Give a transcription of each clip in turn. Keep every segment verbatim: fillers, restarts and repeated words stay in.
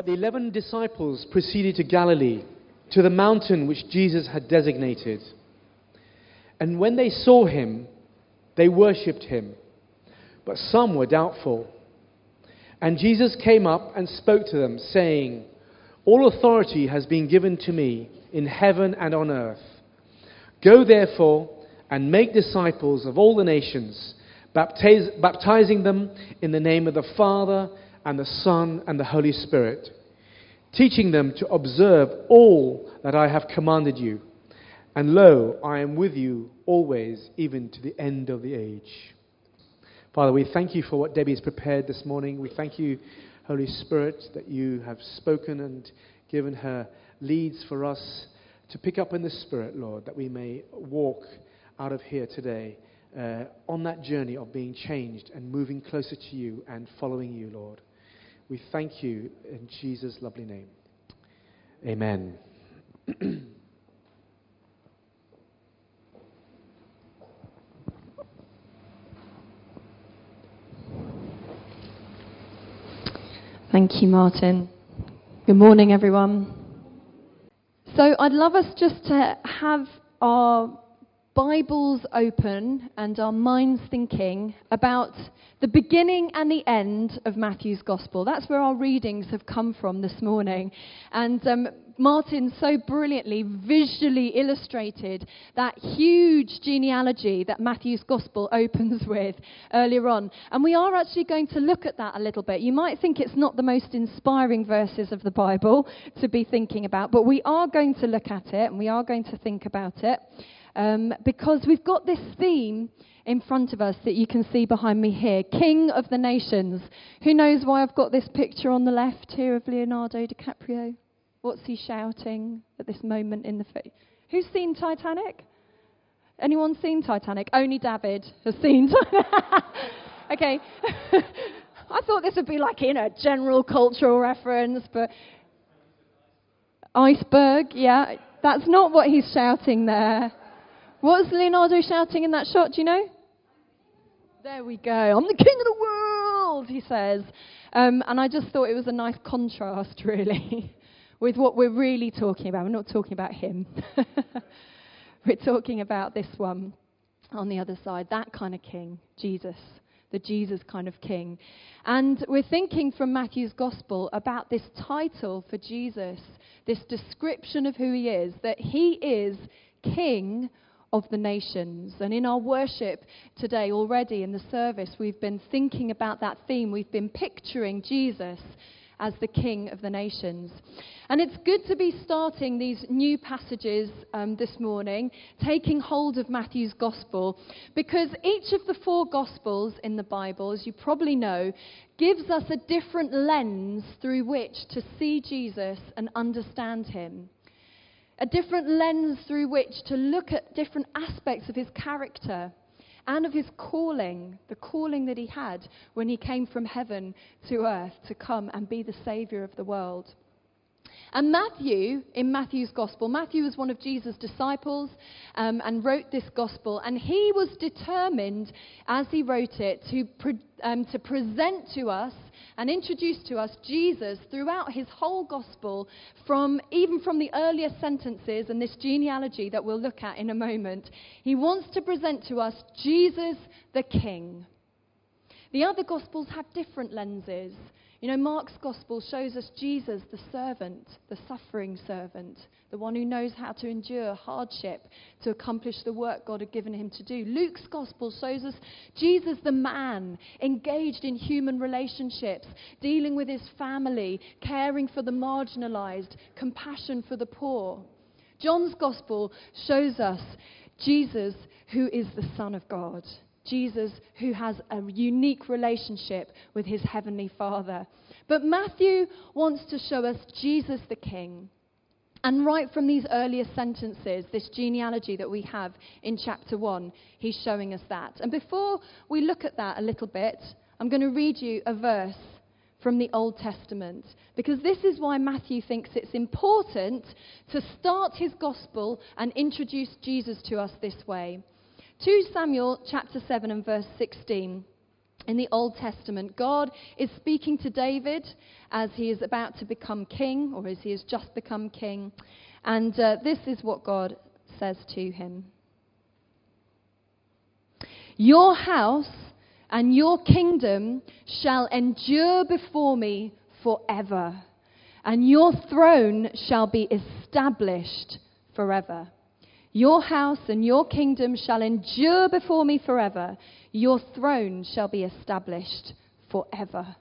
But the eleven disciples proceeded to Galilee, to the mountain which Jesus had designated. And when they saw him, they worshipped him, but some were doubtful. And Jesus came up and spoke to them, saying, "All authority has been given to me in heaven and on earth. Go therefore and make disciples of all the nations, baptize, baptizing them in the name of the Father and the Son and the Holy Spirit, teaching them to observe all that I have commanded you. And lo, I am with you always, even to the end of the age." Father, we thank you for what Debbie has prepared this morning. We thank you, Holy Spirit, that you have spoken and given her leads for us to pick up in the Spirit, Lord, that we may walk out of here today uh, on that journey of being changed and moving closer to you and following you, Lord. We thank you in Jesus' lovely name. Amen. Thank you, Martin. Good morning, everyone. So I'd love us just to have our Bibles open and our minds thinking about the beginning and the end of Matthew's Gospel. That's where our readings have come from this morning. And um, Martin so brilliantly visually illustrated that huge genealogy that Matthew's Gospel opens with earlier on. And we are actually going to look at that a little bit. You might think it's not the most inspiring verses of the Bible to be thinking about, but we are going to look at it and we are going to think about it um, because we've got this theme in front of us that you can see behind me here, King of the Nations. Who knows why I've got this picture on the left here of Leonardo DiCaprio? What's he shouting at this moment in the film? Who's seen Titanic? Anyone seen Titanic? Only David has seen Titanic. Okay. I thought this would be like, you know, general cultural reference, but iceberg, yeah. That's not what he's shouting there. What's Leonardo shouting in that shot, do you know? There we go. I'm the king of the world, he says. Um, and I just thought it was a nice contrast, really, with what we're really talking about. We're not talking about him. We're talking about this one on the other side, that kind of king, Jesus, the Jesus kind of king. And we're thinking from Matthew's Gospel about this title for Jesus, this description of who he is, that he is King of the nations. And in our worship today already in the service, we've been thinking about that theme. We've been picturing Jesus as the King of the nations. And it's good to be starting these new passages um, this morning, taking hold of Matthew's Gospel, because each of the four Gospels in the Bible, as you probably know, gives us a different lens through which to see Jesus and understand him. A different lens through which to look at different aspects of his character and of his calling, the calling that he had when he came from heaven to earth to come and be the Saviour of the world. And Matthew, in Matthew's Gospel, Matthew was one of Jesus' disciples um, and wrote this Gospel, and he was determined, as he wrote it, to, pre- um, to present to us and introduce to us Jesus throughout his whole Gospel, from even from the earlier sentences and this genealogy that we'll look at in a moment. He wants to present to us Jesus the King. The other Gospels have different lenses. You know, Mark's Gospel shows us Jesus, the servant, the suffering servant, the one who knows how to endure hardship to accomplish the work God had given him to do. Luke's Gospel shows us Jesus, the man, engaged in human relationships, dealing with his family, caring for the marginalized, compassion for the poor. John's Gospel shows us Jesus, who is the Son of God. Jesus, who has a unique relationship with his heavenly Father. But Matthew wants to show us Jesus the King. And right from these earlier sentences, this genealogy that we have in chapter one, he's showing us that. And before we look at that a little bit, I'm going to read you a verse from the Old Testament, because this is why Matthew thinks it's important to start his gospel and introduce Jesus to us this way. Second Samuel chapter seven and verse sixteen. in the Old Testament. God is speaking to David as he is about to become king, or as he has just become king. And uh, this is what God says to him. Your house and your kingdom shall endure before me forever, and your throne shall be established forever. Your house and your kingdom shall endure before me forever. Your throne shall be established forever.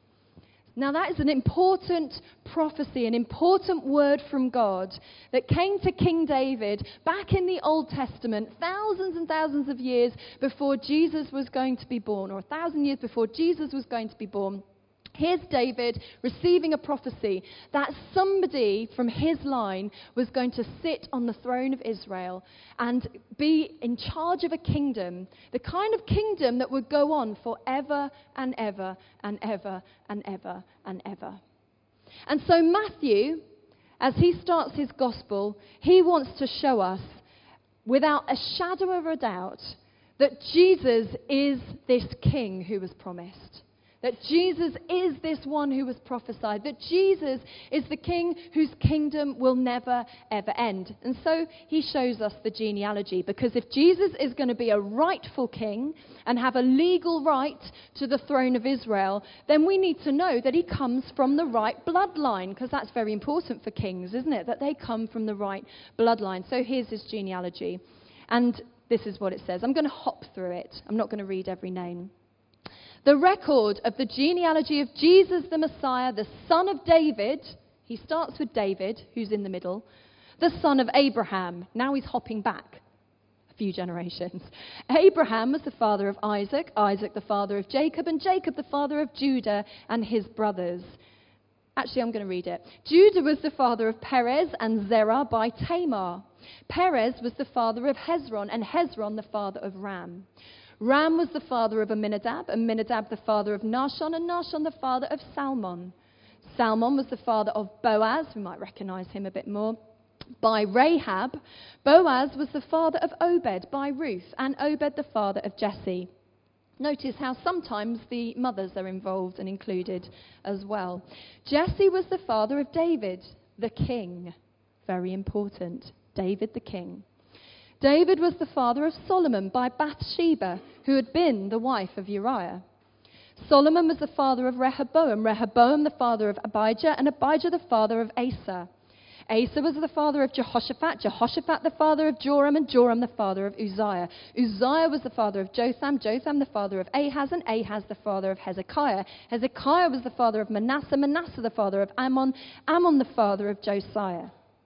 Now that is an important prophecy, an important word from God that came to King David back in the Old Testament, thousands and thousands of years before Jesus was going to be born, or a thousand years before Jesus was going to be born. Here's David receiving a prophecy that somebody from his line was going to sit on the throne of Israel and be in charge of a kingdom, the kind of kingdom that would go on forever and ever and ever and ever and ever. And so Matthew, as he starts his gospel, he wants to show us without a shadow of a doubt that Jesus is this king who was promised. That Jesus is this one who was prophesied. That Jesus is the king whose kingdom will never, ever end. And so he shows us the genealogy. Because if Jesus is going to be a rightful king and have a legal right to the throne of Israel, then we need to know that he comes from the right bloodline. Because that's very important for kings, isn't it? That they come from the right bloodline. So here's his genealogy. And this is what it says. I'm going to hop through it. I'm not going to read every name. The record of the genealogy of Jesus the Messiah, the son of David. He starts with David, who's in the middle. The son of Abraham. Now he's hopping back a few generations. Abraham was the father of Isaac, Isaac the father of Jacob, and Jacob the father of Judah and his brothers. Actually, I'm going to read it. Judah was the father of Perez and Zerah by Tamar. Perez was the father of Hezron, and Hezron the father of Ram. Ram was the father of Amminadab, Amminadab the father of Nahshon, and Nahshon the father of Salmon. Salmon was the father of Boaz, we might recognize him a bit more, by Rahab. Boaz was the father of Obed by Ruth, and Obed the father of Jesse. Notice how sometimes the mothers are involved and included as well. Jesse was the father of David, the king. Very important. David the king. David was the father of Solomon by Bathsheba, who had been the wife of Uriah. Solomon was the father of Rehoboam, Rehoboam the father of Abijah, and Abijah the father of Asa. Asa was the father of Jehoshaphat, Jehoshaphat the father of Joram, and Joram the father of Uzziah. Uzziah was the father of Jotham, Jotham the father of Ahaz, and Ahaz the father of Hezekiah. Hezekiah was the father of Manasseh, Manasseh the father of Ammon, Ammon the father of Josiah.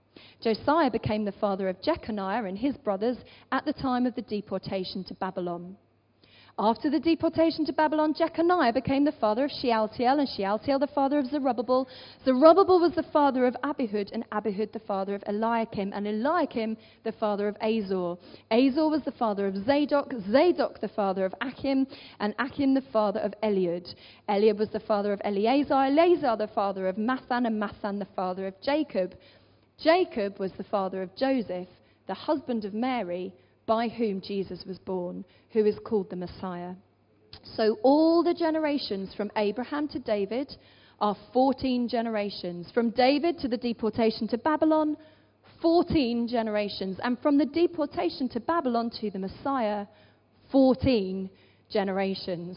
Josiah became the father of Jeconiah and his brothers at the time of the deportation to Babylon. After the deportation to Babylon, Jeconiah became the father of Shealtiel, and Shealtiel the father of Zerubbabel. Zerubbabel was the father of Abihud, and Abihud the father of Eliakim, and Eliakim the father of Azor. Azor was the father of Zadok, Zadok the father of Achim, and Achim the father of Eliud. Eliud was the father of Eleazar, Eleazar the father of Mathan, and Mathan the father of Jacob. Jacob was the father of Joseph, the husband of Mary, by whom Jesus was born, who is called the Messiah. So all the generations from Abraham to David are fourteen generations. From David to the deportation to Babylon, fourteen generations. And from the deportation to Babylon to the Messiah, fourteen generations.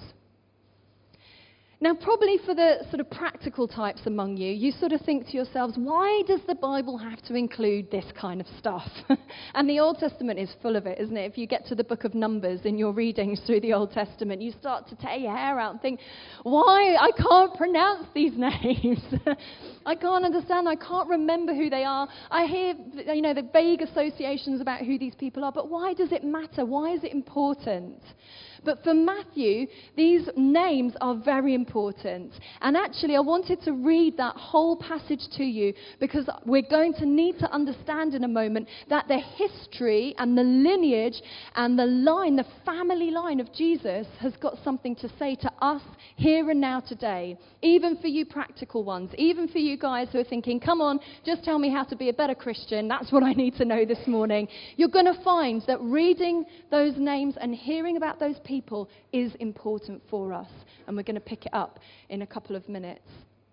Now, probably for the sort of practical types among you, you sort of think to yourselves, why does the Bible have to include this kind of stuff? And the Old Testament is full of it, isn't it? If you get to the book of Numbers in your readings through the Old Testament, you start to tear your hair out and think, why? I can't pronounce these names. I can't understand. I can't remember who they are. I hear, you know, the vague associations about who these people are, but why does it matter? Why is it important? But for Matthew, these names are very important. And actually, I wanted to read that whole passage to you because we're going to need to understand in a moment that the history and the lineage and the line, the family line of Jesus has got something to say to us here and now today. Even for you practical ones, even for you guys who are thinking, come on, just tell me how to be a better Christian. That's what I need to know this morning. You're going to find that reading those names and hearing about those people is important for us. And we're going to pick it up in a couple of minutes.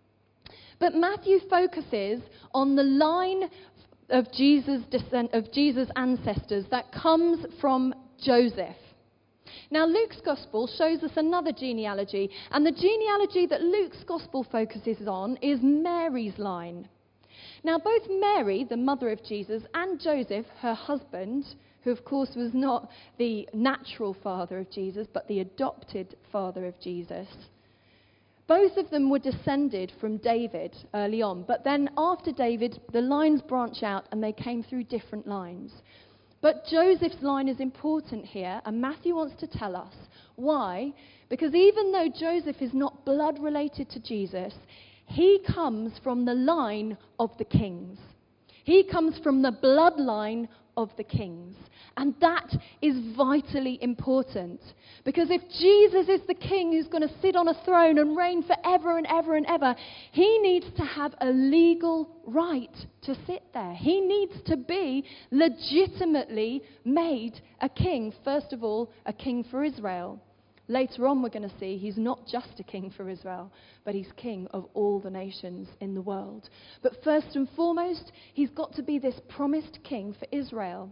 But Matthew focuses on the line of Jesus' descent, of Jesus' ancestors that comes from Joseph. Now, Luke's Gospel shows us another genealogy, and the genealogy that Luke's Gospel focuses on is Mary's line. Now, both Mary, the mother of Jesus, and Joseph, her husband, who of course was not the natural father of Jesus, but the adopted father of Jesus, both of them were descended from David early on. But then after David, the lines branch out and they came through different lines. But Joseph's line is important here, and Matthew wants to tell us why. Because even though Joseph is not blood related to Jesus, he comes from the line of the kings. He comes from the bloodline of the kings. And that is vitally important. Because if Jesus is the king who's going to sit on a throne and reign forever and ever and ever, he needs to have a legal right to sit there. He needs to be legitimately made a king. First of all, a king for Israel. Later on, we're going to see he's not just a king for Israel, but he's king of all the nations in the world. But first and foremost, he's got to be this promised king for Israel.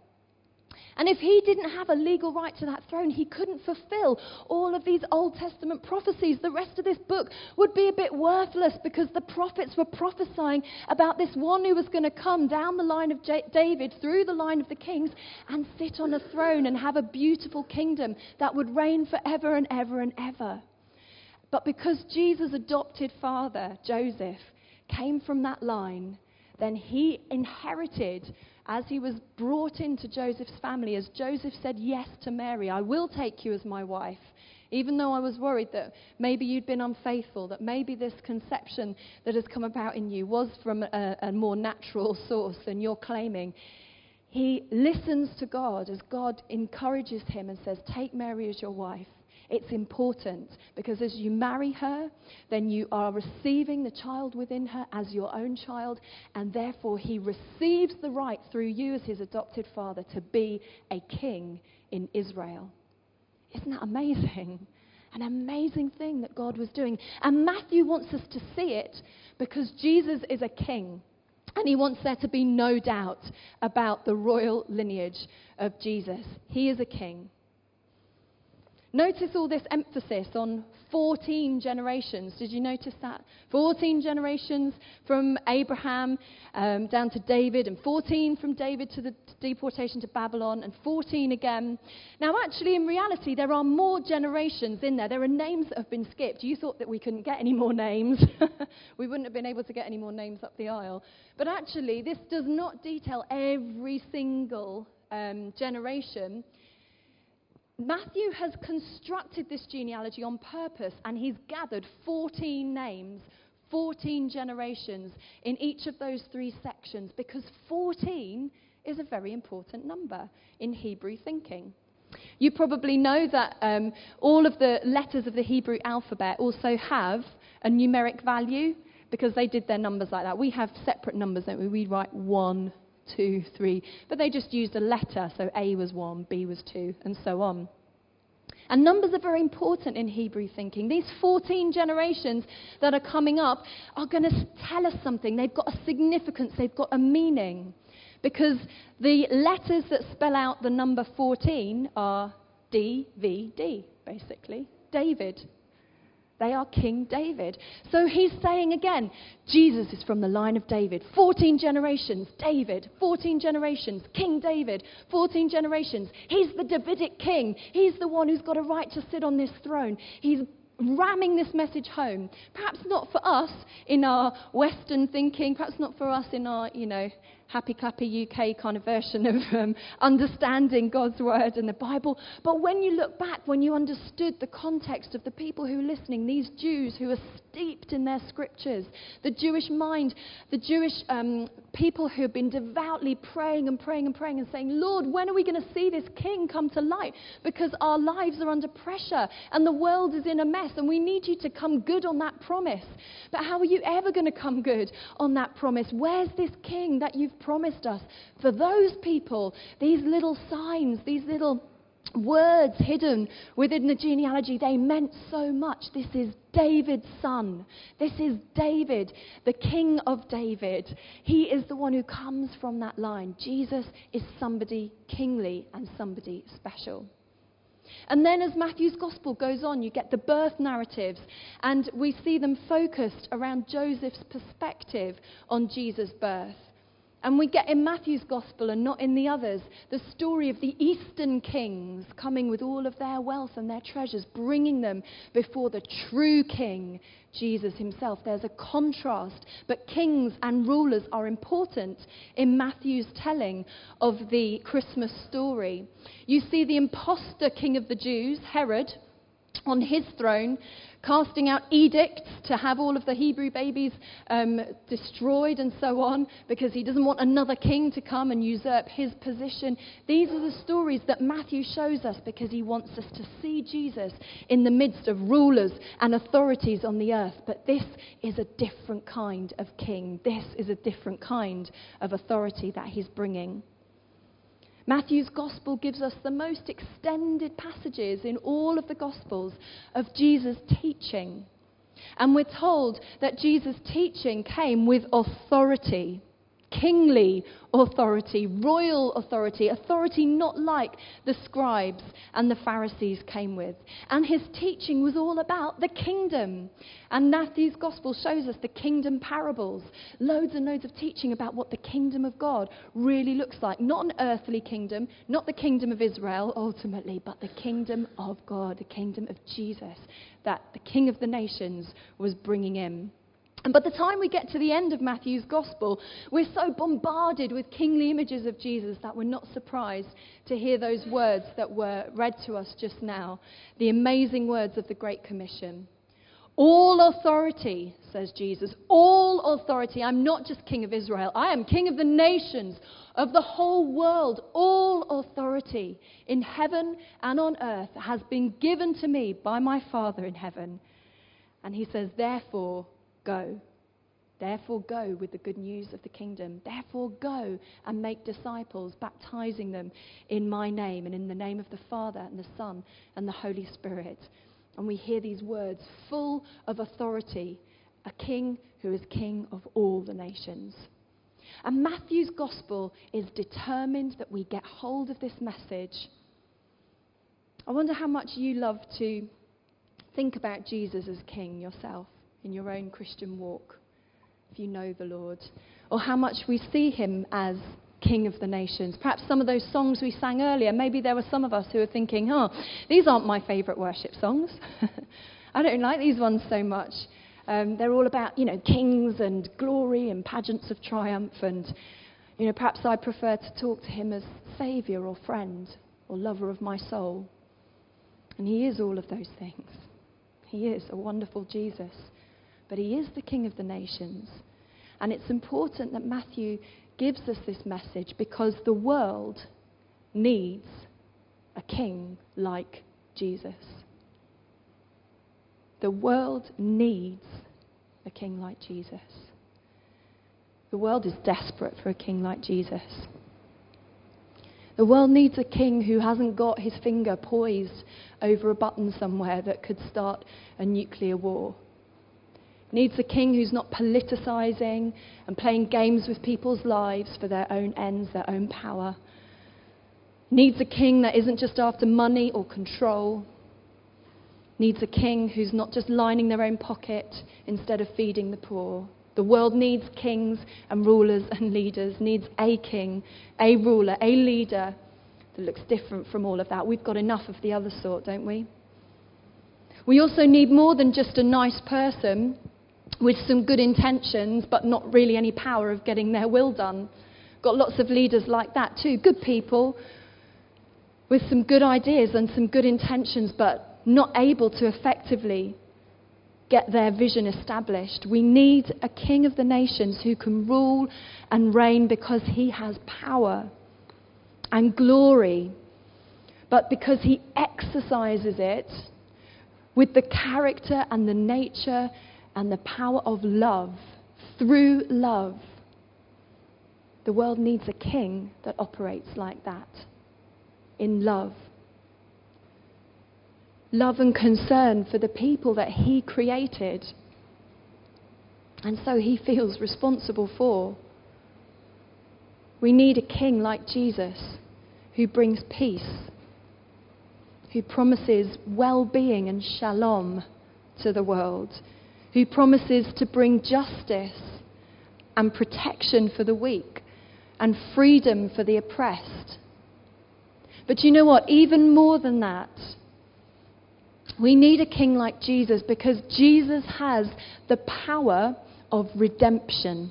And if he didn't have a legal right to that throne, he couldn't fulfill all of these Old Testament prophecies. The rest of this book would be a bit worthless because the prophets were prophesying about this one who was going to come down the line of J- David, through the line of the kings, and sit on a throne and have a beautiful kingdom that would reign forever and ever and ever. But because Jesus' adopted father, Joseph, came from that line, then he inherited, as he was brought into Joseph's family, as Joseph said yes to Mary, I will take you as my wife, even though I was worried that maybe you'd been unfaithful, that maybe this conception that has come about in you was from a, a more natural source than you're claiming. He listens to God as God encourages him and says, take Mary as your wife. It's important because as you marry her, then you are receiving the child within her as your own child, and therefore he receives the right through you as his adopted father to be a king in Israel. Isn't that amazing? An amazing thing that God was doing. And Matthew wants us to see it because Jesus is a king. And he wants there to be no doubt about the royal lineage of Jesus. He is a king. Notice all this emphasis on fourteen generations. Did you notice that? fourteen generations from Abraham um, down to David, and fourteen from David to the deportation to Babylon, and fourteen again. Now, actually, in reality, there are more generations in there. There are names that have been skipped. You thought that we couldn't get any more names. We wouldn't have been able to get any more names up the aisle. But actually, this does not detail every single um, generation. Matthew has constructed this genealogy on purpose, and he's gathered fourteen names, fourteen generations in each of those three sections, because fourteen is a very important number in Hebrew thinking. You probably know that um, all of the letters of the Hebrew alphabet also have a numeric value, because they did their numbers like that. We have separate numbers, don't we? We write one, two, three, but they just used a letter, so A was one, B was two, and so on. And numbers are very important in Hebrew thinking. These fourteen generations that are coming up are going to tell us something. They've got a significance, they've got a meaning, because the letters that spell out the number fourteen are D V D, basically, David. They are King David. So he's saying again, Jesus is from the line of David. fourteen generations, David. fourteen generations, King David. fourteen generations. He's the Davidic king. He's the one who's got a right to sit on this throne. He's ramming this message home. Perhaps not for us in our Western thinking. Perhaps not for us in our, you know, happy clappy U K kind of version of um, understanding God's word and the Bible. But when you look back, when you understood the context of the people who were listening, these Jews who are steeped in their scriptures, the Jewish mind, the Jewish um, people who have been devoutly praying and praying and praying and saying, Lord, when are we going to see this king come to light? Because our lives are under pressure and the world is in a mess and we need you to come good on that promise. But how are you ever going to come good on that promise? Where's this king that you've promised us? For those people, these little signs, these little words hidden within the genealogy, they meant so much. This is David's son. This is David, the king of David. He is the one who comes from that line. Jesus is somebody kingly and somebody special. And then as Matthew's gospel goes on, you get the birth narratives, and we see them focused around Joseph's perspective on Jesus' birth. And we get in Matthew's gospel, and not in the others, the story of the Eastern kings coming with all of their wealth and their treasures, bringing them before the true king, Jesus himself. There's a contrast, but kings and rulers are important in Matthew's telling of the Christmas story. You see the imposter king of the Jews, Herod, on his throne, casting out edicts to have all of the Hebrew babies um, destroyed and so on, because he doesn't want another king to come and usurp his position. These are the stories that Matthew shows us because he wants us to see Jesus in the midst of rulers and authorities on the earth. But this is a different kind of king. This is a different kind of authority that he's bringing. Matthew's gospel gives us the most extended passages in all of the gospels of Jesus' teaching. And we're told that Jesus' teaching came with authority. Kingly authority, royal authority, authority not like the scribes and the Pharisees came with. And his teaching was all about the kingdom. And Matthew's gospel shows us the kingdom parables, loads and loads of teaching about what the kingdom of God really looks like. Not an earthly kingdom, not the kingdom of Israel ultimately, but the kingdom of God, the kingdom of Jesus that the King of the nations was bringing in. And by the time we get to the end of Matthew's gospel, we're so bombarded with kingly images of Jesus that we're not surprised to hear those words that were read to us just now, the amazing words of the Great Commission. All authority, says Jesus, all authority. I'm not just King of Israel. I am King of the nations, of the whole world. All authority in heaven and on earth has been given to me by my Father in heaven. And he says, therefore, go. Therefore go with the good news of the kingdom. Therefore go and make disciples, baptizing them in my name and in the name of the Father and the Son and the Holy Spirit. And we hear these words full of authority, a king who is king of all the nations. And Matthew's gospel is determined that we get hold of this message. I wonder how much you love to think about Jesus as king yourself in your own Christian walk, if you know the Lord, or how much we see him as King of the nations. Perhaps some of those songs we sang earlier, maybe there were some of us who were thinking, oh, these aren't my favourite worship songs. I don't like these ones so much. Um, they're all about, you know, kings and glory and pageants of triumph, and, you know, perhaps I prefer to talk to him as saviour or friend or lover of my soul. And he is all of those things. He is a wonderful Jesus. But he is the King of the nations. And it's important that Matthew gives us this message because the world needs a king like Jesus. The world needs a king like Jesus. The world is desperate for a king like Jesus. The world needs a king who hasn't got his finger poised over a button somewhere that could start a nuclear war. Needs a king who's not politicizing and playing games with people's lives for their own ends, their own power. Needs a king that isn't just after money or control. Needs a king who's not just lining their own pocket instead of feeding the poor. The world needs kings and rulers and leaders. Needs a king, a ruler, a leader that looks different from all of that. We've got enough of the other sort, don't we? We also need more than just a nice person with some good intentions, but not really any power of getting their will done. Got lots of leaders like that too. Good people with some good ideas and some good intentions, but not able to effectively get their vision established. We need a king of the nations who can rule and reign because he has power and glory, but because he exercises it with the character and the nature and the power of love, through love. The world needs a king that operates like that, in love, love and concern for the people that he created. And so he feels responsible for. We need a king like Jesus who brings peace, who promises well-being and shalom to the world, who promises to bring justice and protection for the weak and freedom for the oppressed. But you know what? Even more than that, we need a king like Jesus because Jesus has the power of redemption.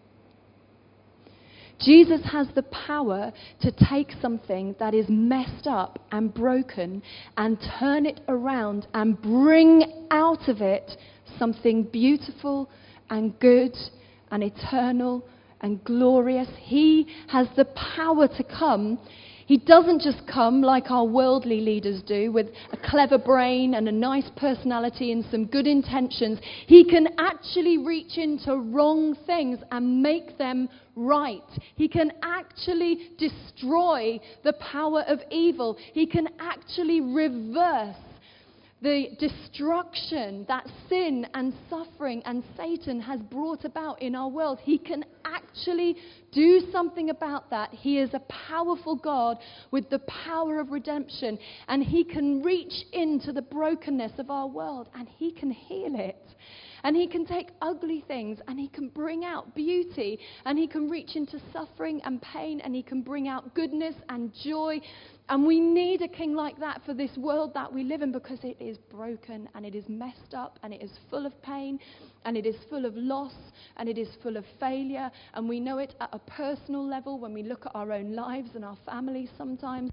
Jesus has the power to take something that is messed up and broken and turn it around and bring out of it something beautiful and good and eternal and glorious. He has the power to come. He doesn't just come like our worldly leaders do with a clever brain and a nice personality and some good intentions. He can actually reach into wrong things and make them right. He can actually destroy the power of evil. He can actually reverse the destruction that sin and suffering and Satan has brought about in our world. He can actually do something about that. He is a powerful God with the power of redemption, and he can reach into the brokenness of our world and he can heal it. And he can take ugly things and he can bring out beauty, and he can reach into suffering and pain and he can bring out goodness and joy. And we need a king like that for this world that we live in, because it is broken and it is messed up and it is full of pain and it is full of loss and it is full of failure. And we know it at a personal level when we look at our own lives and our families sometimes.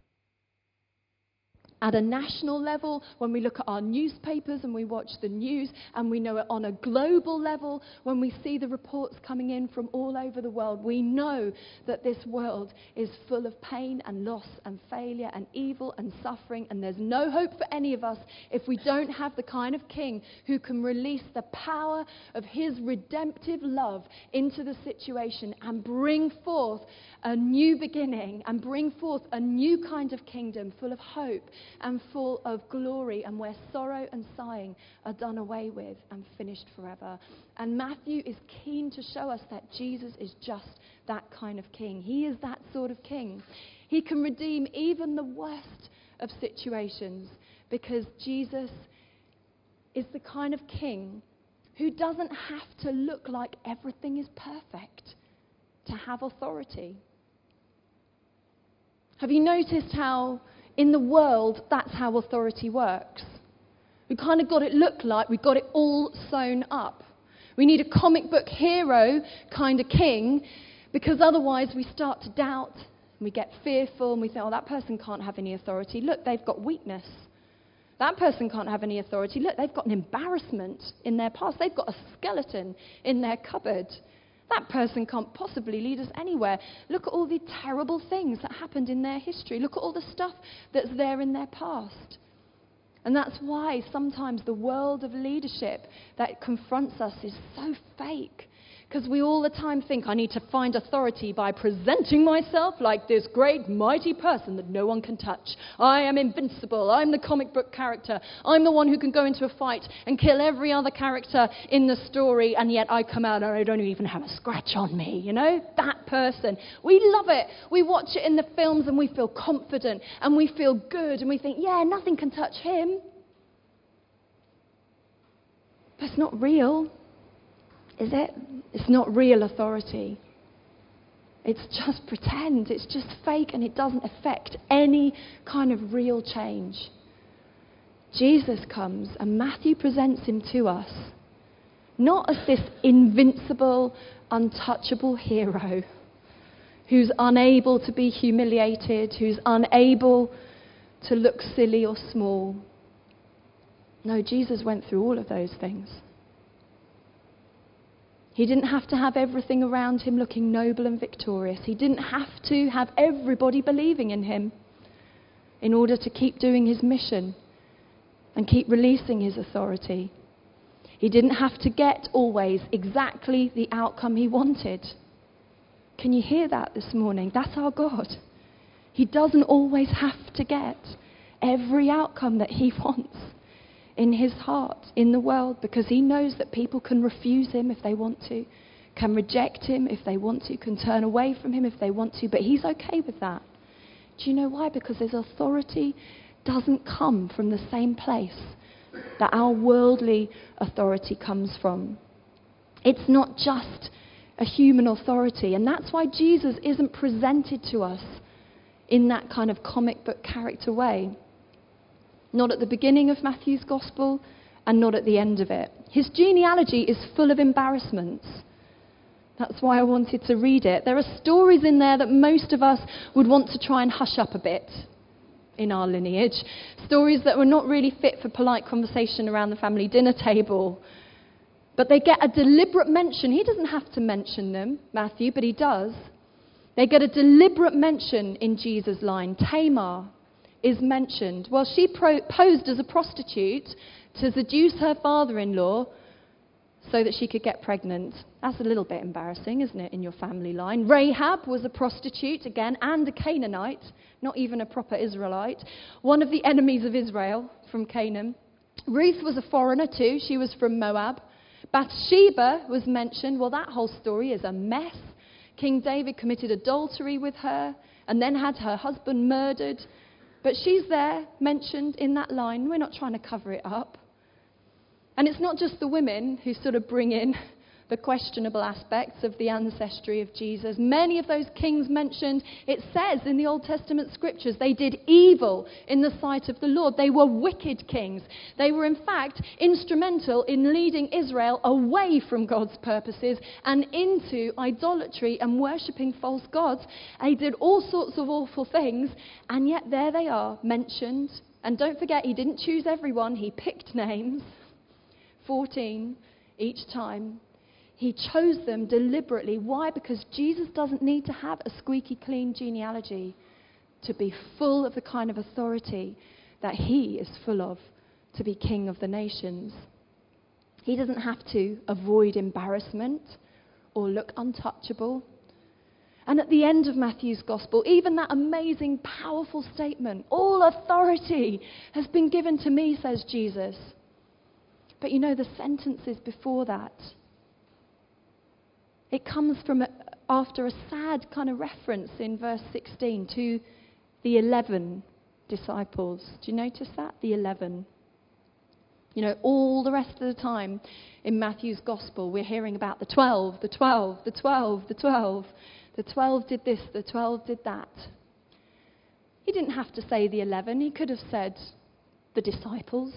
At a national level, when we look at our newspapers and we watch the news, and we know it on a global level when we see the reports coming in from all over the world, we know that this world is full of pain and loss and failure and evil and suffering, and there's no hope for any of us if we don't have the kind of king who can release the power of his redemptive love into the situation and bring forth a new beginning and bring forth a new kind of kingdom full of hope and full of glory, and where sorrow and sighing are done away with and finished forever. And Matthew is keen to show us that Jesus is just that kind of king. He is that sort of king. He can redeem even the worst of situations, because Jesus is the kind of king who doesn't have to look like everything is perfect to have authority. Have you noticed how in the world that's how authority works? We kind of got it look like we've got it all sewn up. We need a comic book hero kind of king, because otherwise we start to doubt and we get fearful and we think, oh, that person can't have any authority. Look, they've got weakness. That person can't have any authority. Look, they've got an embarrassment in their past. They've got a skeleton in their cupboard. That person can't possibly lead us anywhere. Look at all the terrible things that happened in their history. Look at all the stuff that's there in their past. And that's why sometimes the world of leadership that confronts us is so fake. Because we all the time think, I need to find authority by presenting myself like this great, mighty person that no one can touch. I am invincible. I'm the comic book character. I'm the one who can go into a fight and kill every other character in the story, and yet I come out and I don't even have a scratch on me. You know, that person. We love it. We watch it in the films and we feel confident and we feel good and we think, yeah, nothing can touch him. But it's not real. Is it? It's not real authority. It's just pretend. It's just fake, and it doesn't affect any kind of real change. Jesus comes, and Matthew presents him to us not as this invincible, untouchable hero who's unable to be humiliated, who's unable to look silly or small. No, Jesus went through all of those things. He didn't have to have everything around him looking noble and victorious. He didn't have to have everybody believing in him in order to keep doing his mission and keep releasing his authority. He didn't have to get always exactly the outcome he wanted. Can you hear that this morning? That's our God. He doesn't always have to get every outcome that he wants. in his heart, in the world, because he knows that people can refuse him if they want to, can reject him if they want to, can turn away from him if they want to, but he's okay with that. Do you know why? Because his authority doesn't come from the same place that our worldly authority comes from. It's not just a human authority, and that's why Jesus isn't presented to us in that kind of comic book character way. Not at the beginning of Matthew's Gospel, and not at the end of it. His genealogy is full of embarrassments. That's why I wanted to read it. There are stories in there that most of us would want to try and hush up a bit in our lineage. Stories that were not really fit for polite conversation around the family dinner table. But they get a deliberate mention. He doesn't have to mention them, Matthew, but he does. They get a deliberate mention in Jesus' line. Tamar is mentioned. Well, she pro- posed as a prostitute to seduce her father-in-law so that she could get pregnant. That's a little bit embarrassing, isn't it, in your family line? Rahab was a prostitute, again, and a Canaanite, not even a proper Israelite, one of the enemies of Israel from Canaan. Ruth was a foreigner too. She was from Moab. Bathsheba was mentioned. Well, that whole story is a mess. King David committed adultery with her and then had her husband murdered. But she's there, mentioned in that line. We're not trying to cover it up. And it's not just the women who sort of bring in the questionable aspects of the ancestry of Jesus. Many of those kings mentioned, it says in the Old Testament scriptures, they did evil in the sight of the Lord. They were wicked kings. They were, in fact, instrumental in leading Israel away from God's purposes and into idolatry and worshipping false gods. They did all sorts of awful things, and yet there they are, mentioned. And don't forget, he didn't choose everyone. He picked names, fourteen each time. He chose them deliberately. Why? Because Jesus doesn't need to have a squeaky clean genealogy to be full of the kind of authority that he is full of, to be king of the nations. He doesn't have to avoid embarrassment or look untouchable. And at the end of Matthew's Gospel, even that amazing, powerful statement, all authority has been given to me, says Jesus. But you know, the sentences before that, it comes from a, after a sad kind of reference in verse sixteen to the eleven disciples. Do you notice that? The eleven. You know, all the rest of the time in Matthew's Gospel, we're hearing about the twelve, the twelve, the twelve, the twelve. The twelve did this, the twelve did that. He didn't have to say the eleven. He could have said the disciples.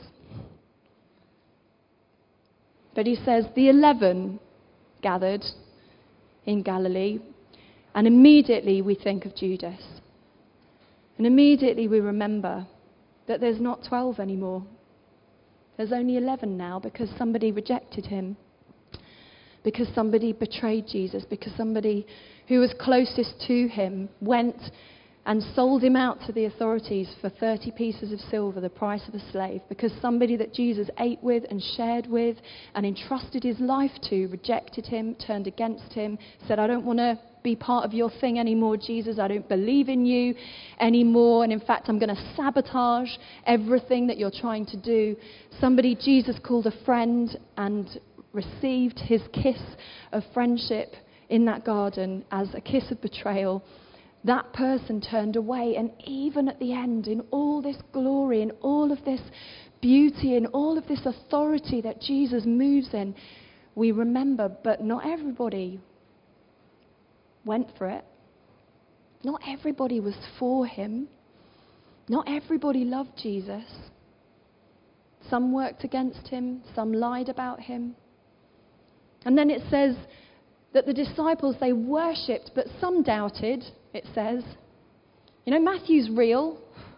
But he says the eleven gathered in Galilee, and immediately we think of Judas. And immediately we remember that there's not twelve anymore. There's only eleven now, because somebody rejected him, because somebody betrayed Jesus, because somebody who was closest to him went and sold him out to the authorities for thirty pieces of silver, the price of a slave, because somebody that Jesus ate with and shared with and entrusted his life to rejected him, turned against him, said, I don't want to be part of your thing anymore, Jesus. I don't believe in you anymore. And in fact, I'm going to sabotage everything that you're trying to do. Somebody Jesus called a friend and received his kiss of friendship in that garden as a kiss of betrayal. That person turned away, and even at the end, in all this glory, in all of this beauty, in all of this authority that Jesus moves in, we remember, but not everybody went for it. Not everybody was for him. Not everybody loved Jesus. Some worked against him, some lied about him. And then it says that the disciples, they worshipped, but some doubted. It says, you know, Matthew's real.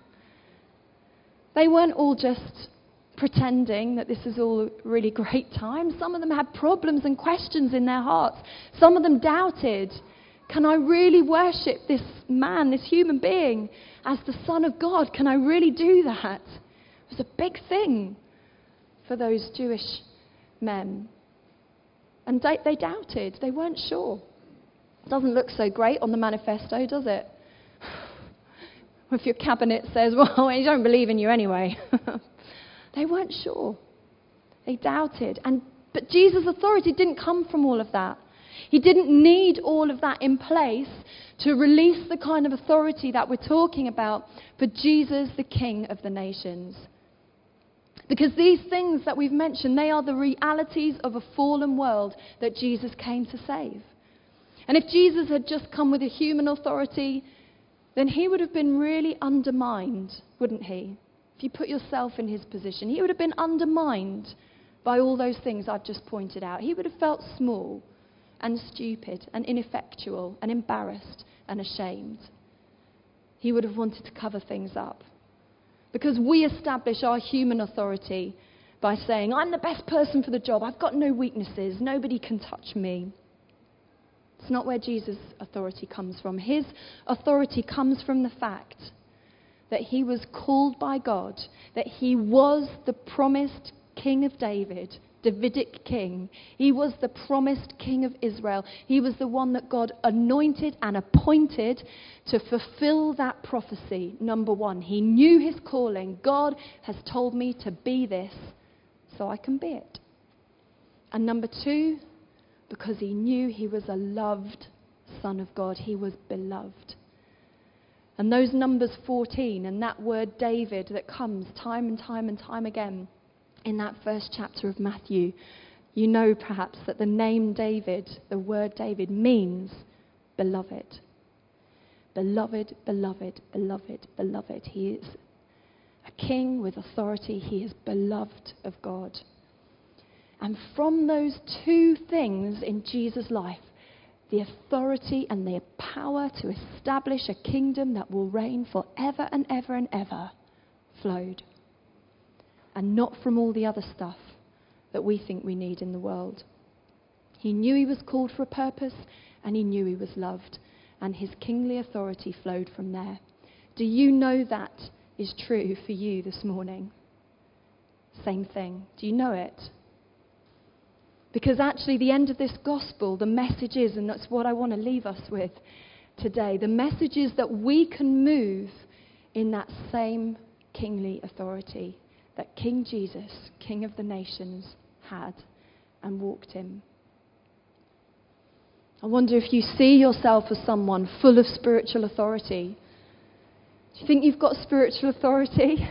They weren't all just pretending that this is all a really great time. Some of them had problems and questions in their hearts. Some of them doubted, can I really worship this man, this human being, as the Son of God? Can I really do that? It was a big thing for those Jewish men. And they, they doubted. They weren't sure. Doesn't look so great on the manifesto, does it? If your cabinet says, well, we don't believe in you anyway. They weren't sure. They doubted. And but Jesus' authority didn't come from all of that. He didn't need all of that in place to release the kind of authority that we're talking about for Jesus, the King of the nations. Because these things that we've mentioned, they are the realities of a fallen world that Jesus came to save. And if Jesus had just come with a human authority, then he would have been really undermined, wouldn't he? If you put yourself in his position, he would have been undermined by all those things I've just pointed out. He would have felt small and stupid and ineffectual and embarrassed and ashamed. He would have wanted to cover things up. Because we establish our human authority by saying, I'm the best person for the job. I've got no weaknesses. Nobody can touch me. It's not where Jesus' authority comes from. His authority comes from the fact that he was called by God, that he was the promised King of David, Davidic king. He was the promised King of Israel. He was the one that God anointed and appointed to fulfill that prophecy. Number one, he knew his calling. God has told me to be this, so I can be it. And number two, because he knew he was a loved Son of God. He was beloved. And those Numbers fourteen and that word David that comes time and time and time again in that first chapter of Matthew, you know perhaps that the name David, the word David, means beloved. Beloved, beloved, beloved, beloved. He is a king with authority. He is beloved of God. And from those two things in Jesus' life, the authority and the power to establish a kingdom that will reign forever and ever and ever flowed. And not from all the other stuff that we think we need in the world. He knew he was called for a purpose, and he knew he was loved. And his kingly authority flowed from there. Do you know that is true for you this morning? Same thing. Do you know it? Because actually the end of this gospel, the message is, and that's what I want to leave us with today, the message is that we can move in that same kingly authority that King Jesus, King of the nations, had and walked in. I wonder if you see yourself as someone full of spiritual authority. Do you think you've got spiritual authority?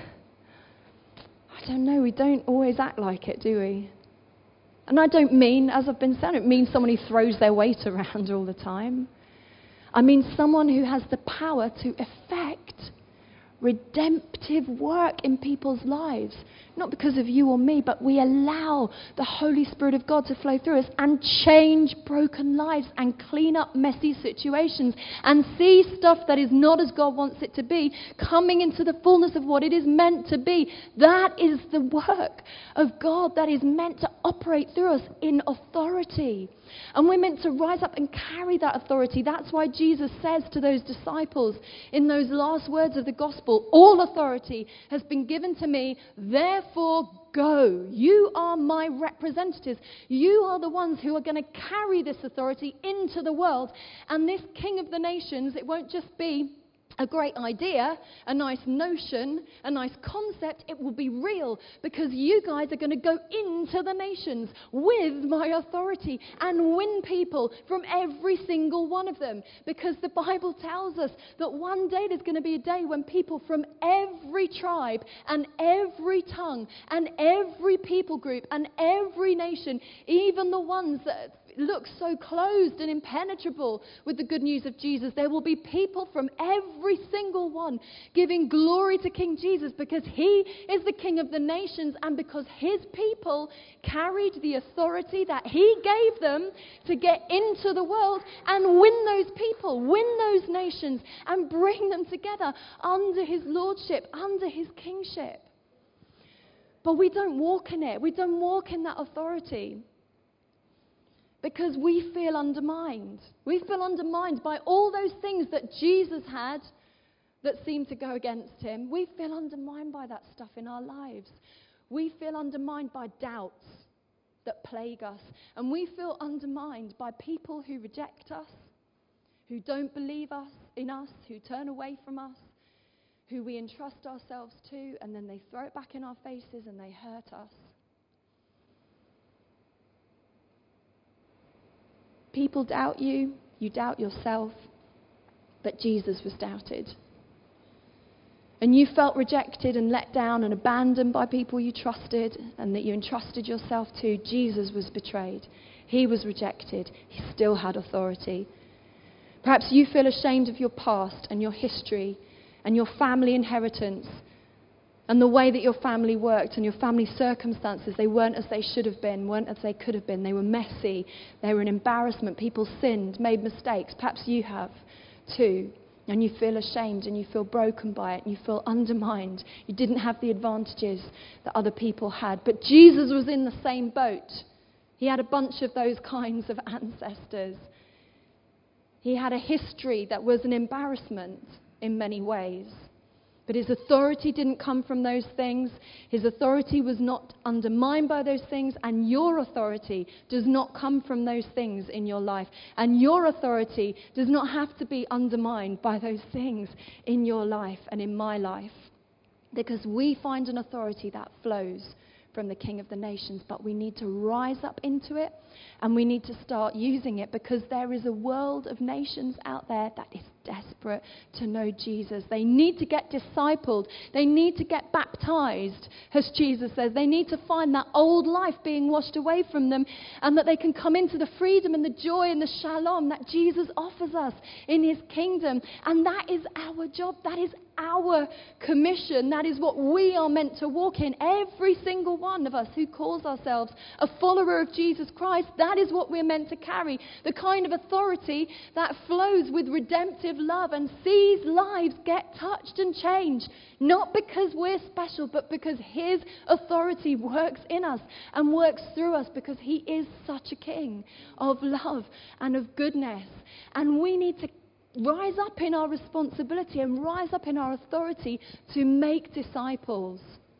I don't know, we don't always act like it, do we? And I don't mean, as I've been saying, I don't mean someone who throws their weight around all the time. I mean someone who has the power to effect redemptive work in people's lives. Not because of you or me, but we allow the Holy Spirit of God to flow through us and change broken lives and clean up messy situations and see stuff that is not as God wants it to be coming into the fullness of what it is meant to be. That is the work of God that is meant to operate through us in authority. And we're meant to rise up and carry that authority. That's why Jesus says to those disciples in those last words of the gospel, all authority has been given to me, therefore go. You are my representatives. You are the ones who are going to carry this authority into the world. And this King of the nations, it won't just be a great idea, a nice notion, a nice concept. It will be real because you guys are going to go into the nations with my authority and win people from every single one of them. Because the Bible tells us that one day there's going to be a day when people from every tribe and every tongue and every people group and every nation, even the ones that look so closed and impenetrable with the good news of Jesus, there will be people from every single one giving glory to King Jesus because he is the King of the nations and because his people carried the authority that he gave them to get into the world and win those people, win those nations and bring them together under his lordship, under his kingship. But we don't walk in it. We don't walk in that authority. Because we feel undermined. We feel undermined by all those things that Jesus had that seem to go against him. We feel undermined by that stuff in our lives. We feel undermined by doubts that plague us. And we feel undermined by people who reject us, who don't believe us in us, who turn away from us, who we entrust ourselves to, and then they throw it back in our faces and they hurt us. People doubt you, you doubt yourself, but Jesus was doubted. And you felt rejected and let down and abandoned by people you trusted and that you entrusted yourself to. Jesus was betrayed. He was rejected. He still had authority. Perhaps you feel ashamed of your past and your history and your family inheritance and the way that your family worked and your family circumstances. They weren't as they should have been, weren't as they could have been. They were messy. They were an embarrassment. People sinned, made mistakes. Perhaps you have too. And you feel ashamed and you feel broken by it and you feel undermined. You didn't have the advantages that other people had. But Jesus was in the same boat. He had a bunch of those kinds of ancestors. He had a history that was an embarrassment in many ways. But his authority didn't come from those things. His authority was not undermined by those things. And your authority does not come from those things in your life. And your authority does not have to be undermined by those things in your life and in my life. Because we find an authority that flows from the King of the nations. But we need to rise up into it. And we need to start using it, because there is a world of nations out there that is desperate to know Jesus. They need to get discipled. They need to get baptized, as Jesus says. They need to find that old life being washed away from them, and that they can come into the freedom and the joy and the shalom that Jesus offers us in his kingdom. And that is our job. That is our commission. That is what we are meant to walk in. Every single one of us who calls ourselves a follower of Jesus Christ, that is what we're meant to carry. The kind of authority that flows with redemptive love and sees lives get touched and changed. Not because we're special, but because his authority works in us and works through us, because he is such a king of love and of goodness. And we need to rise up in our responsibility and rise up in our authority to make disciples,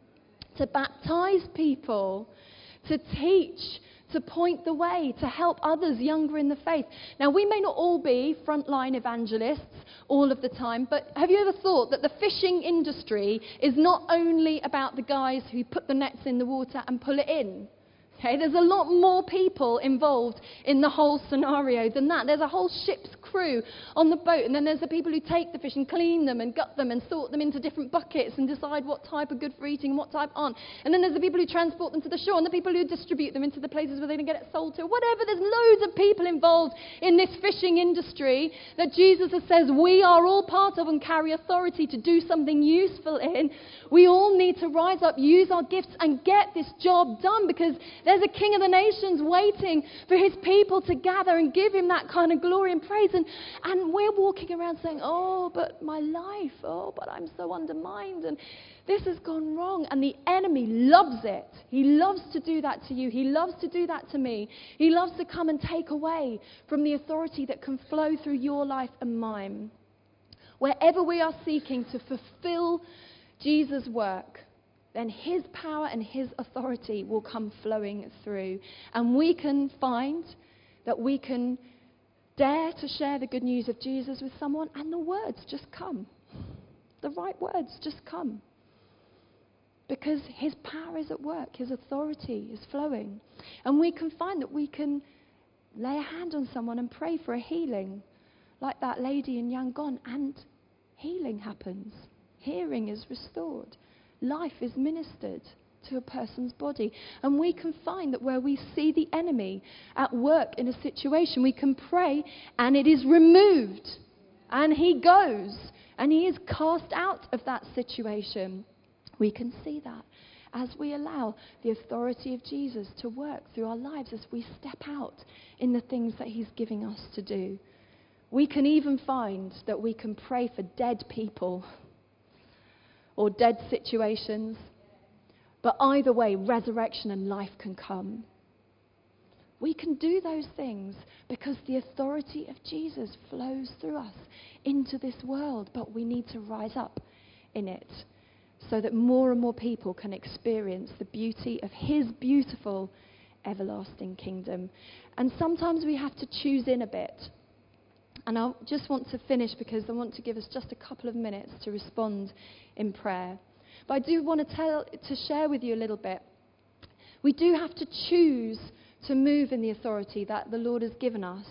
to baptize people, to teach, to point the way, to help others younger in the faith. Now, we may not all be frontline evangelists all of the time, but have you ever thought that the fishing industry is not only about the guys who put the nets in the water and pull it in? Okay, there's a lot more people involved in the whole scenario than that. There's a whole ship's crew on the boat, and then there's the people who take the fish and clean them and gut them and sort them into different buckets and decide what type are good for eating and what type aren't. And then there's the people who transport them to the shore and the people who distribute them into the places where they're going to get it sold to. Whatever, there's loads of people involved in this fishing industry that Jesus says we are all part of and carry authority to do something useful in. We all need to rise up, use our gifts, and get this job done, because there's a King of the nations waiting for his people to gather and give him that kind of glory and praise. And, and we're walking around saying, oh, but my life, oh, but I'm so undermined, and this has gone wrong. And the enemy loves it. He loves to do that to you. He loves to do that to me. He loves to come and take away from the authority that can flow through your life and mine. Wherever we are seeking to fulfill Jesus' work, then his power and his authority will come flowing through. And we can find that we can dare to share the good news of Jesus with someone, and the words just come. The right words just come. Because his power is at work, his authority is flowing. And we can find that we can lay a hand on someone and pray for a healing, like that lady in Yangon, and healing happens. Hearing is restored. Life is ministered to a person's body. And we can find that where we see the enemy at work in a situation, we can pray and it is removed. And he goes and he is cast out of that situation. We can see that as we allow the authority of Jesus to work through our lives, as we step out in the things that he's giving us to do. We can even find that we can pray for dead people or dead situations. But either way, resurrection and life can come. We can do those things because the authority of Jesus flows through us into this world. But we need to rise up in it so that more and more people can experience the beauty of his beautiful, everlasting kingdom. And sometimes we have to choose in a bit. And I just want to finish because I want to give us just a couple of minutes to respond in prayer. But I do want to tell, to share with you a little bit. We do have to choose to move in the authority that the Lord has given us.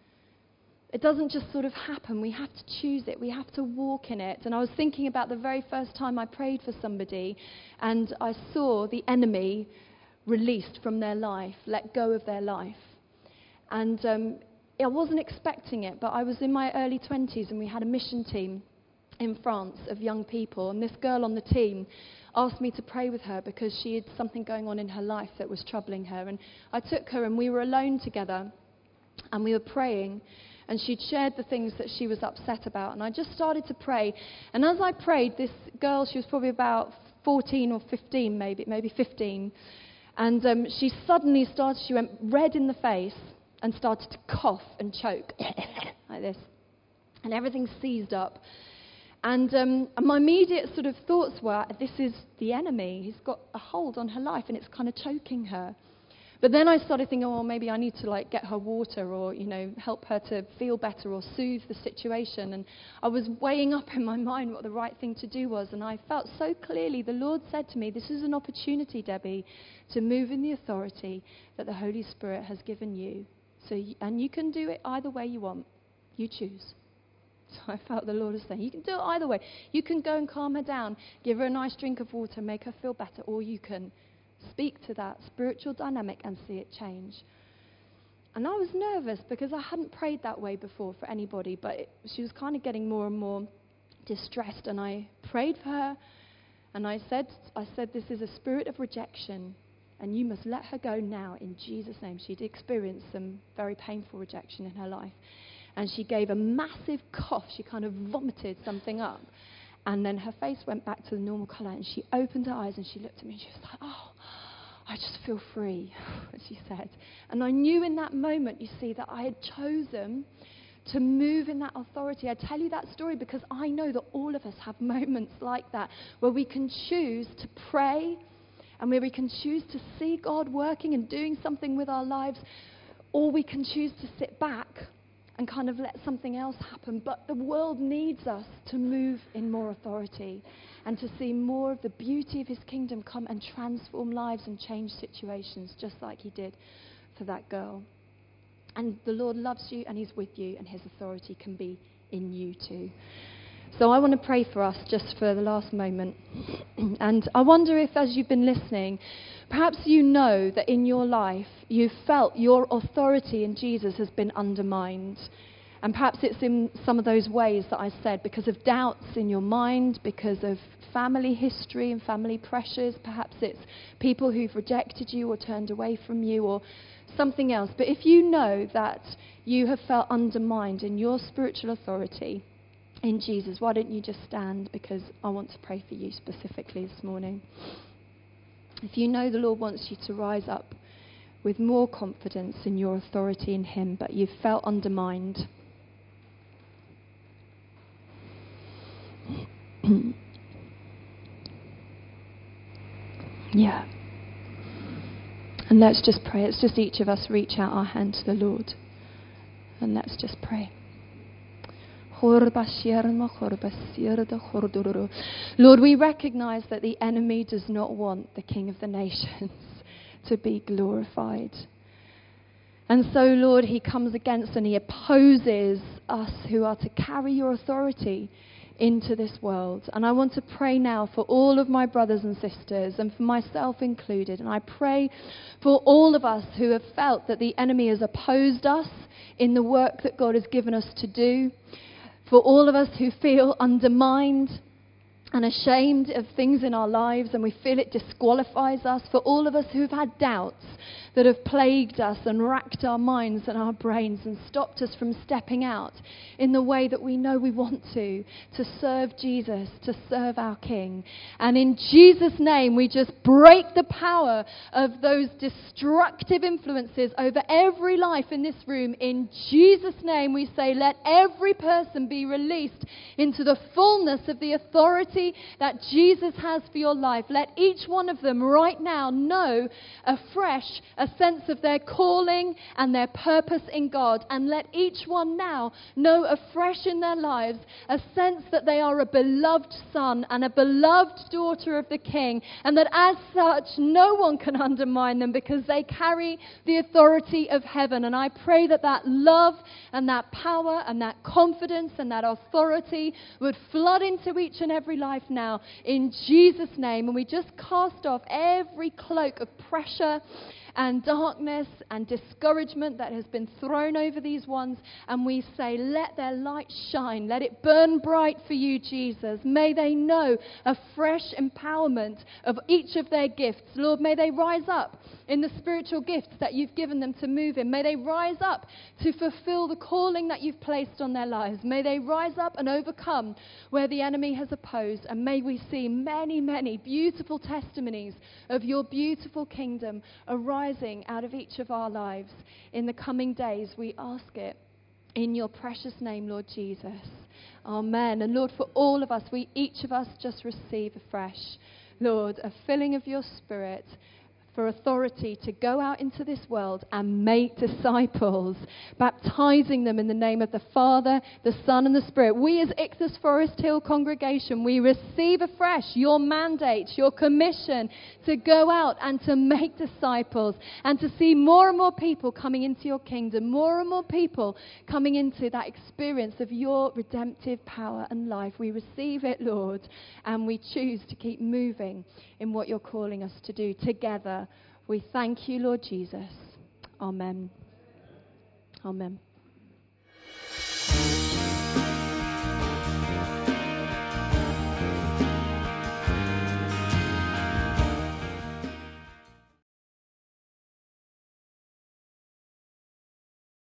It doesn't just sort of happen. We have to choose it. We have to walk in it. And I was thinking about the very first time I prayed for somebody and I saw the enemy released from their life, let go of their life. And um, I wasn't expecting it, but I was in my early twenties and we had a mission team in France of young people. And this girl on the team asked me to pray with her because she had something going on in her life that was troubling her. And I took her and we were alone together and we were praying. And she'd shared the things that she was upset about. And I just started to pray. And as I prayed, this girl, she was probably about fourteen or fifteen, maybe, maybe fifteen. And um, she suddenly started, she went red in the face and started to cough and choke like this. And everything seized up. And, um, and my immediate sort of thoughts were, this is the enemy. He's got a hold on her life and it's kind of choking her. But then I started thinking, oh, maybe I need to like get her water or, you know, help her to feel better or soothe the situation. And I was weighing up in my mind what the right thing to do was. And I felt so clearly the Lord said to me, this is an opportunity, Debbie, to move in the authority that the Holy Spirit has given you. So, you, and you can do it either way you want. You choose. So I felt the Lord was saying, you can do it either way. You can go and calm her down, give her a nice drink of water, make her feel better, or you can speak to that spiritual dynamic and see it change. And I was nervous because I hadn't prayed that way before for anybody, but it, she was kind of getting more and more distressed. And I prayed for her, and I said, I said, this is a spirit of rejection, and you must let her go now in Jesus' name. She'd experienced some very painful rejection in her life. And she gave a massive cough. She kind of vomited something up. And then her face went back to the normal colour, and she opened her eyes and she looked at me and she was like, oh, I just feel free, as she said. And I knew in that moment, you see, that I had chosen to move in that authority. I tell you that story because I know that all of us have moments like that where we can choose to pray and where we can choose to see God working and doing something with our lives, or we can choose to sit back and kind of let something else happen. But the world needs us to move in more authority and to see more of the beauty of his kingdom come and transform lives and change situations, just like he did for that girl. And the Lord loves you and he's with you, and his authority can be in you too. So I want to pray for us just for the last moment. And I wonder if, as you've been listening, perhaps you know that in your life you've felt your authority in Jesus has been undermined. And perhaps it's in some of those ways that I said, because of doubts in your mind, because of family history and family pressures. Perhaps it's people who've rejected you or turned away from you or something else. But if you know that you have felt undermined in your spiritual authority in Jesus, why don't you just stand, because I want to pray for you specifically this morning. If you know the Lord wants you to rise up with more confidence in your authority in him, but you've felt undermined. Yeah. And let's just pray. It's just each of us reach out our hand to the Lord. And let's just pray. Lord, we recognize that the enemy does not want the King of the nations to be glorified. And so, Lord, he comes against and he opposes us who are to carry your authority into this world. And I want to pray now for all of my brothers and sisters, and for myself included. And I pray for all of us who have felt that the enemy has opposed us in the work that God has given us to do. For all of us who feel undermined and ashamed of things in our lives and we feel it disqualifies us. For all of us who've had doubts that have plagued us and racked our minds and our brains and stopped us from stepping out in the way that we know we want to, to serve Jesus, to serve our King. And in Jesus' name, we just break the power of those destructive influences over every life in this room. In Jesus' name, we say, let every person be released into the fullness of the authority that Jesus has for your life. Let each one of them right now know afresh a a sense of their calling and their purpose in God. And let each one now know afresh in their lives a sense that they are a beloved son and a beloved daughter of the King, and that as such no one can undermine them because they carry the authority of heaven. And I pray that that love and that power and that confidence and that authority would flood into each and every life now in Jesus' name. And we just cast off every cloak of pressure and darkness and discouragement that has been thrown over these ones, and we say, let their light shine, let it burn bright for you, Jesus. May they know a fresh empowerment of each of their gifts. Lord, may they rise up in the spiritual gifts that you've given them to move in. May they rise up to fulfill the calling that you've placed on their lives. May they rise up and overcome where the enemy has opposed, and may we see many, many beautiful testimonies of your beautiful kingdom arise out of each of our lives in the coming days. We ask it in your precious name, Lord Jesus. Amen. And Lord, for all of us, we each of us just receive afresh, Lord, a filling of your Spirit for authority to go out into this world and make disciples, baptizing them in the name of the Father, the Son, and the Spirit. We as Ichthus Forest Hill congregation, we receive afresh your mandate, your commission to go out and to make disciples and to see more and more people coming into your kingdom, more and more people coming into that experience of your redemptive power and life. We receive it, Lord, and we choose to keep moving in what you're calling us to do together. We thank you, Lord Jesus. Amen. Amen.